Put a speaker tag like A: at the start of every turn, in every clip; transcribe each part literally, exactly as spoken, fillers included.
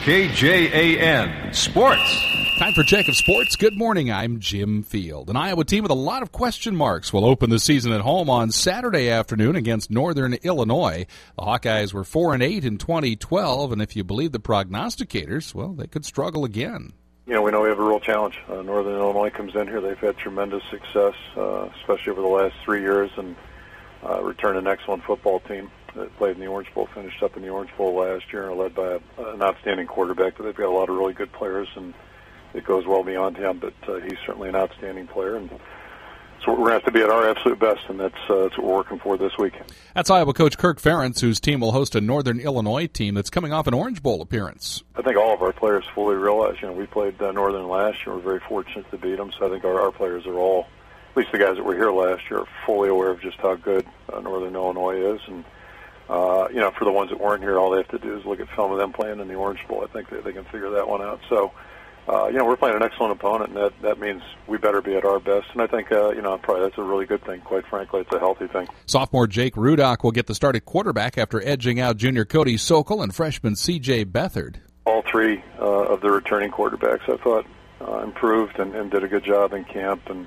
A: K J A N Sports.
B: Time for Check of Sports. Good morning, I'm Jim Field. An Iowa team with a lot of question marks will open the season at home on Saturday afternoon against Northern Illinois. The Hawkeyes were four and eight in twenty twelve, and if you believe the prognosticators, well, they could struggle again.
C: You know, we know we have a real challenge. Uh, Northern Illinois comes in here. They've had tremendous success, uh, especially over the last three years, and uh, returned an excellent football team that played in the Orange Bowl, finished up in the Orange Bowl last year, and led by a, an outstanding quarterback. But they've got a lot of really good players, and it goes well beyond him, but uh, he's certainly an outstanding player. And so we're going to have to be at our absolute best, and that's, uh, that's what we're working for this week.
B: That's Iowa coach Kirk Ferentz, whose team will host a Northern Illinois team that's coming off an Orange Bowl appearance.
C: I think all of our players fully realize, you know, we played uh, Northern last year. We're very fortunate to beat them, so I think our, our players are all, at least the guys that were here last year, are fully aware of just how good uh, Northern Illinois is. And Uh, you know, for the ones that weren't here, all they have to do is look at film of them playing in the Orange Bowl. I think they, they can figure that one out. So, uh, you know, we're playing an excellent opponent, and that, that means we better be at our best. And I think, uh, you know, probably that's a really good thing. Quite frankly, it's a healthy thing.
B: Sophomore Jake Rudock will get the start at quarterback after edging out junior Cody Sokol and freshman C J Beathard.
C: All three uh, of the returning quarterbacks, I thought, uh, improved and, and did a good job in camp. And,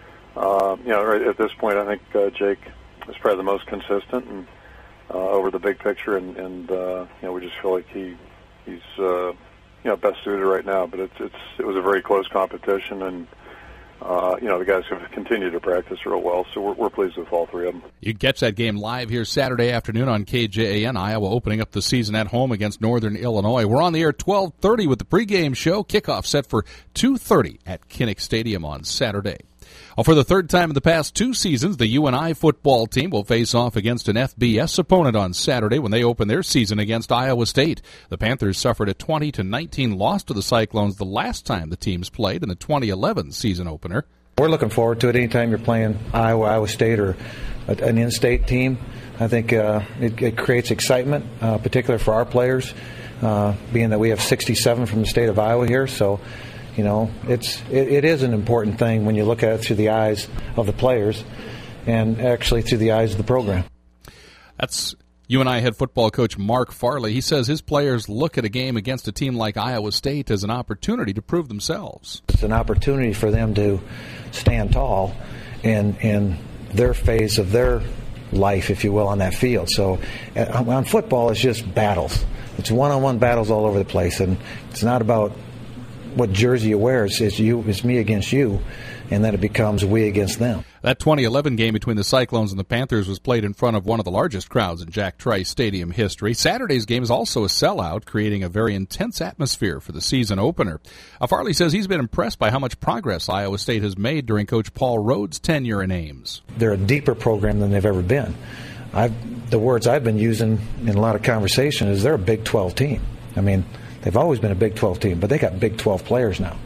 C: uh, you know, right at this point, I think uh, Jake is probably the most consistent and Uh, over the big picture, and, and uh, you know, we just feel like he he's uh, you know best suited right now. But it's it's it was a very close competition, and uh, you know the guys have continued to practice real well. So we're we're pleased with all three of them.
B: You can catch that game live here Saturday afternoon on K J A N. Iowa opening up the season at home against Northern Illinois. We're on the air twelve thirty with the pregame show. Kickoff set for two thirty at Kinnick Stadium on Saturday. Well, for the third time in the past two seasons, the U N I football team will face off against an F B S opponent on Saturday when they open their season against Iowa State. The Panthers suffered a twenty to nineteen loss to the Cyclones the last time the teams played in the twenty eleven season opener.
D: We're looking forward to it anytime you're playing Iowa, Iowa State, or an in-state team. I think uh, it, it creates excitement, uh, particularly for our players, uh, being that we have sixty-seven from the state of Iowa here. So, you know, it's it, it is an important thing when you look at it through the eyes of the players and actually through the eyes of the program.
B: That's U N I head football coach Mark Farley. He says his players look at a game against a team like Iowa State as an opportunity to prove themselves.
D: It's an opportunity for them to stand tall in, in their phase of their life, if you will, on that field. So uh, on football, it's just battles. It's one-on-one battles all over the place, and it's not about what jersey you wear. It's, it's you, it's me against you, and then it becomes we against them.
B: That twenty eleven game between the Cyclones and the Panthers was played in front of one of the largest crowds in Jack Trice Stadium history. Saturday's game is also a sellout, creating a very intense atmosphere for the season opener. Uh, Farley says he's been impressed by how much progress Iowa State has made during Coach Paul Rhodes' tenure in Ames.
D: They're a deeper program than they've ever been. I've, the words I've been using in a lot of conversation is they're a Big twelve team. I mean, they've always been a Big twelve team, but they got Big twelve players now,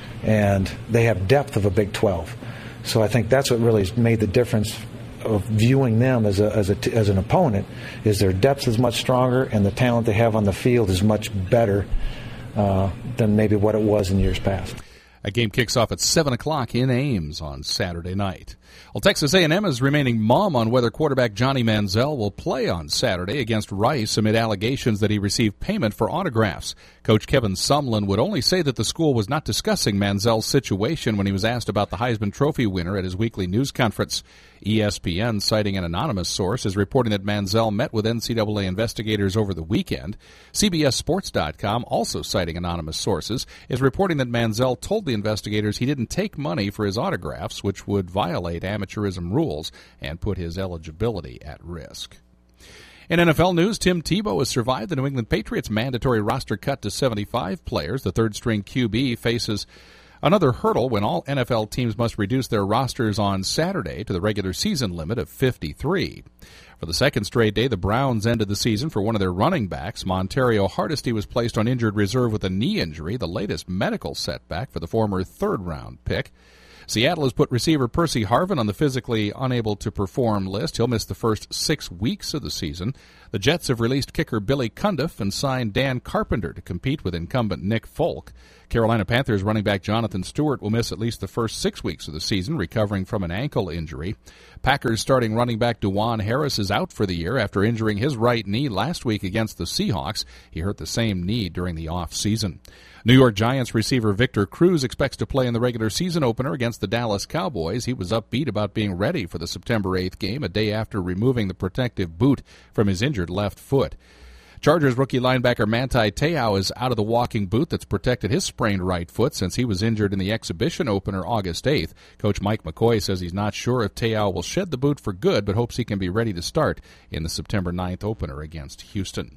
D: and they have depth of a Big twelve. So I think that's what really made the difference of viewing them as a, as a, as an opponent, is their depth is much stronger and the talent they have on the field is much better uh, than maybe what it was in years past.
B: A game kicks off at seven o'clock in Ames on Saturday night. Well, Texas A and M is remaining mum on whether quarterback Johnny Manziel will play on Saturday against Rice amid allegations that he received payment for autographs. Coach Kevin Sumlin would only say that the school was not discussing Manziel's situation when he was asked about the Heisman Trophy winner at his weekly news conference. E S P N, citing an anonymous source, is reporting that Manziel met with N C double A investigators over the weekend. C B S Sports dot com, also citing anonymous sources, is reporting that Manziel told the investigators he didn't take money for his autographs, which would violate amateurism rules and put his eligibility at risk. In N F L news, Tim Tebow has survived the New England Patriots' mandatory roster cut to seventy-five players. The third-string Q B faces another hurdle when all N F L teams must reduce their rosters on Saturday to the regular season limit of fifty-three. For the second straight day, the Browns ended the season for one of their running backs. Montario Hardesty was placed on injured reserve with a knee injury, the latest medical setback for the former third-round pick. Seattle has put receiver Percy Harvin on the physically unable to perform list. He'll miss the first six weeks of the season. The Jets have released kicker Billy Cundiff and signed Dan Carpenter to compete with incumbent Nick Folk. Carolina Panthers running back Jonathan Stewart will miss at least the first six weeks of the season, recovering from an ankle injury. Packers starting running back DeJuan Harris is out for the year after injuring his right knee last week against the Seahawks. He hurt the same knee during the offseason. New York Giants receiver Victor Cruz expects to play in the regular season opener against the Dallas Cowboys. He was upbeat about being ready for the September eighth game, a day after removing the protective boot from his injured left foot. Chargers rookie linebacker Manti Te'o is out of the walking boot that's protected his sprained right foot since he was injured in the exhibition opener August eighth. Coach Mike McCoy says he's not sure if Te'o will shed the boot for good, but hopes he can be ready to start in the September ninth opener against Houston.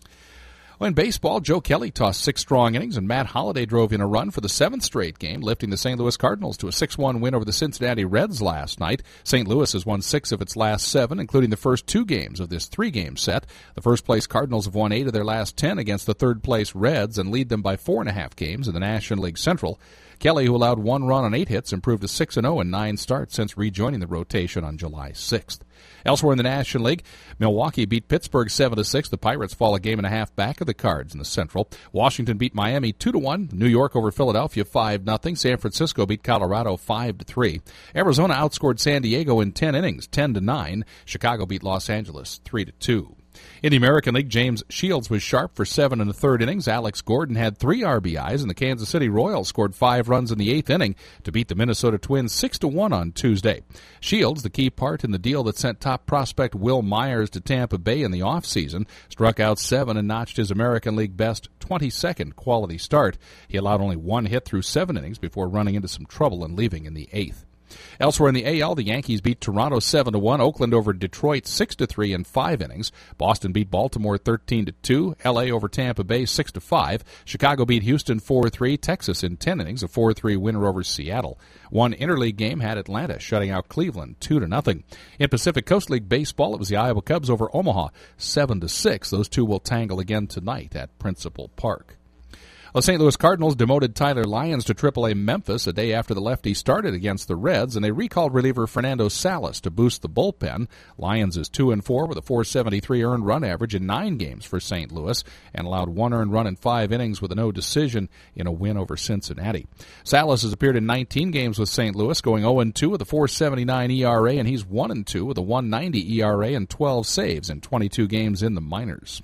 B: Well, in baseball, Joe Kelly tossed six strong innings, and Matt Holliday drove in a run for the seventh straight game, lifting the Saint Louis Cardinals to a six one win over the Cincinnati Reds last night. Saint Louis has won six of its last seven, including the first two games of this three-game set. The first-place Cardinals have won eight of their last ten against the third-place Reds and lead them by four and a half games in the National League Central. Kelly, who allowed one run on eight hits, improved to six and oh in nine starts since rejoining the rotation on July sixth. Elsewhere in the National League, Milwaukee beat Pittsburgh seven to six. The Pirates fall a game and a half back of the Cards in the Central. Washington beat Miami two to one. New York over Philadelphia five nothing. San Francisco beat Colorado five to three. Arizona outscored San Diego in ten innings, ten to nine. Chicago beat Los Angeles three to two. In the American League, James Shields was sharp for seven and a third innings. Alex Gordon had three R B Is, and the Kansas City Royals scored five runs in the eighth inning to beat the Minnesota Twins six to one on Tuesday. Shields, the key part in the deal that sent top prospect Will Myers to Tampa Bay in the offseason, struck out seven and notched his American League best twenty-second quality start. He allowed only one hit through seven innings before running into some trouble and leaving in the eighth. Elsewhere in the A L, the Yankees beat Toronto seven to one, Oakland over Detroit six to three in five innings. Boston beat Baltimore thirteen to two, L A over Tampa Bay six to five. Chicago beat Houston four three, Texas in ten innings, a four three winner over Seattle. One interleague game had Atlanta shutting out Cleveland two to nothing. In Pacific Coast League baseball, it was the Iowa Cubs over Omaha seven to six. Those two will tangle again tonight at Principal Park. The Saint Louis Cardinals demoted Tyler Lyons to triple A Memphis a day after the lefty started against the Reds, and they recalled reliever Fernando Salas to boost the bullpen. Lyons is two and four with a four seventy-three earned run average in nine games for Saint Louis and allowed one earned run in five innings with a no decision in a win over Cincinnati. Salas has appeared in nineteen games with Saint Louis, going oh and two with a four seventy-nine E R A, and he's one and two with a one ninety E R A and twelve saves in twenty-two games in the minors.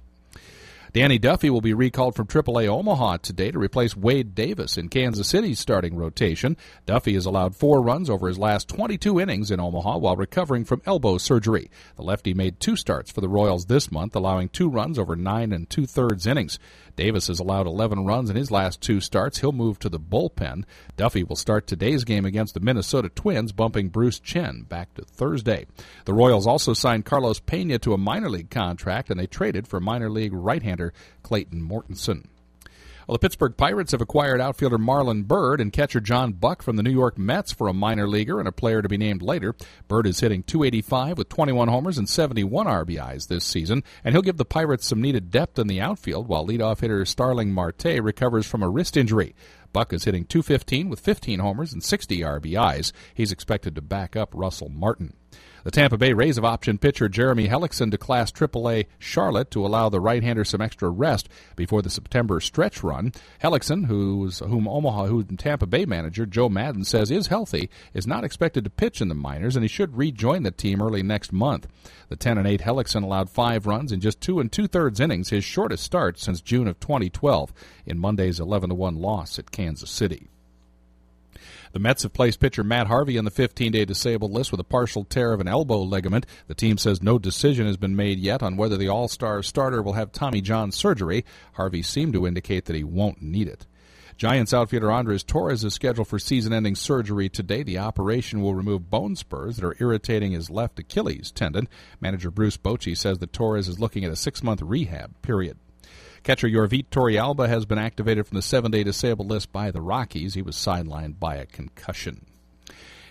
B: Danny Duffy will be recalled from triple A Omaha today to replace Wade Davis in Kansas City's starting rotation. Duffy has allowed four runs over his last twenty-two innings in Omaha while recovering from elbow surgery. The lefty made two starts for the Royals this month, allowing two runs over nine and two-thirds innings. Davis has allowed eleven runs in his last two starts. He'll move to the bullpen. Duffy will start today's game against the Minnesota Twins, bumping Bruce Chen back to Thursday. The Royals also signed Carlos Pena to a minor league contract, and they traded for minor league right-hander Clayton Mortensen. Well, the Pittsburgh Pirates have acquired outfielder Marlon Byrd and catcher John Buck from the New York Mets for a minor leaguer and a player to be named later. Byrd is hitting two eighty-five with twenty-one homers and seventy-one R B Is this season, and he'll give the Pirates some needed depth in the outfield while leadoff hitter Starling Marte recovers from a wrist injury. Buck is hitting two fifteen with fifteen homers and sixty R B Is. He's expected to back up Russell Martin. The Tampa Bay Rays have optioned pitcher Jeremy Hellickson to Class triple A Charlotte to allow the right-hander some extra rest before the September stretch run. Hellickson, who's, whom Omaha, who Tampa Bay manager Joe Madden says is healthy, is not expected to pitch in the minors, and he should rejoin the team early next month. The ten and eight Hellickson allowed five runs in just two and two-thirds innings, his shortest start since June of twenty twelve in Monday's eleven to one loss at Kansas City. The Mets have placed pitcher Matt Harvey on the fifteen-day disabled list with a partial tear of an elbow ligament. The team says no decision has been made yet on whether the All-Star starter will have Tommy John surgery. Harvey seemed to indicate that he won't need it. Giants outfielder Andres Torres is scheduled for season-ending surgery today. The operation will remove bone spurs that are irritating his left Achilles tendon. Manager Bruce Bochy says that Torres is looking at a six-month rehab period. Catcher Yorvit Torrealba has been activated from the seven-day disabled list by the Rockies. He was sidelined by a concussion.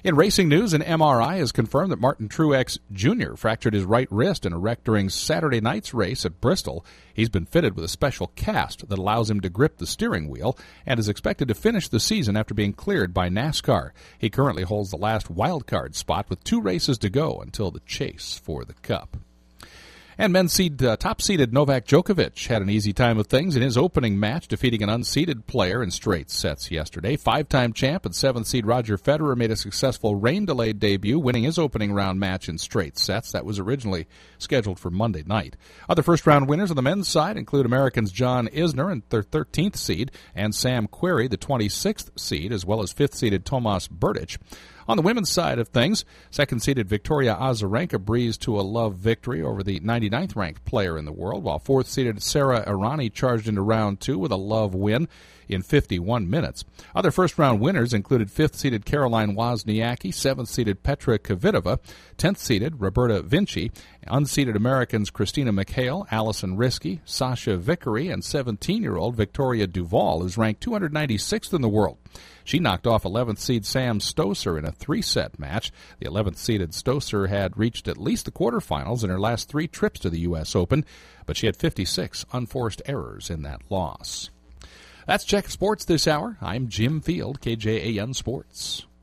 B: In racing news, an M R I has confirmed that Martin Truex Junior fractured his right wrist in a wreck during Saturday night's race at Bristol. He's been fitted with a special cast that allows him to grip the steering wheel and is expected to finish the season after being cleared by NASCAR. He currently holds the last wild card spot with two races to go until the chase for the Cup. And men's seed, uh, top-seeded Novak Djokovic had an easy time of things in his opening match, defeating an unseeded player in straight sets yesterday. Five-time champ and seventh seed Roger Federer made a successful rain-delayed debut, winning his opening round match in straight sets. That was originally scheduled for Monday night. Other first-round winners on the men's side include Americans John Isner and their thirteenth seed and Sam Querrey, the twenty-sixth seed, as well as fifth-seeded Tomas Berdych. On the women's side of things, second-seeded Victoria Azarenka breezed to a love victory over the ninety-ninth ranked player in the world, while fourth-seeded Sara Errani charged into round two with a love win in fifty-one minutes. Other first-round winners included fifth-seeded Caroline Wozniacki, seventh-seeded Petra Kvitova, tenth-seeded Roberta Vinci, unseeded Americans Christina McHale, Allison Risky, Sasha Vickery, and seventeen-year-old Victoria Duval, who's ranked two hundred ninety-sixth in the world. She knocked off eleventh seed Sam Stosur in a three-set match. The eleventh-seeded Stosur had reached at least the quarterfinals in her last three trips to the U S Open, but she had fifty-six unforced errors in that loss. That's Check Sports this hour. I'm Jim Field, K J A N Sports.